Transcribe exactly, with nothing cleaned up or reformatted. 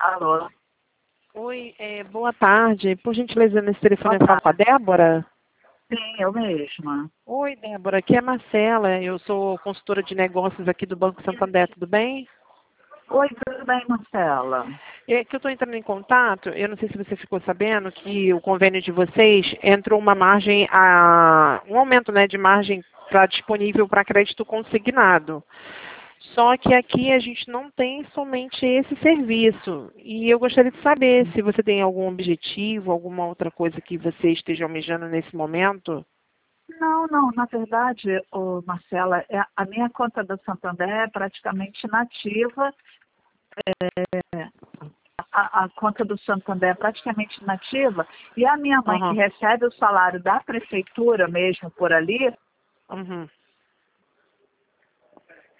Alô? Oi, é, boa tarde. Por gentileza, nesse telefone Boa eu falo com a tarde. Débora? Sim, eu mesma. Oi, Débora, aqui é a Marcela. Eu sou consultora de negócios aqui do Banco Santander, tudo bem? Oi, tudo bem, Marcela? É que eu estou entrando em contato, eu não sei se você ficou sabendo que o convênio de vocês entrou uma margem, a, um aumento, né, de margem para disponível para crédito consignado. Só que aqui a gente não tem somente esse serviço. E eu gostaria de saber se você tem algum objetivo, alguma outra coisa que você esteja almejando nesse momento. Não, não, na verdade, ô, Marcela, é, a minha conta do Santander é praticamente nativa. É, a, a conta do Santander é praticamente nativa. E a minha mãe, que Aham. recebe o salário da prefeitura mesmo por ali, Uhum.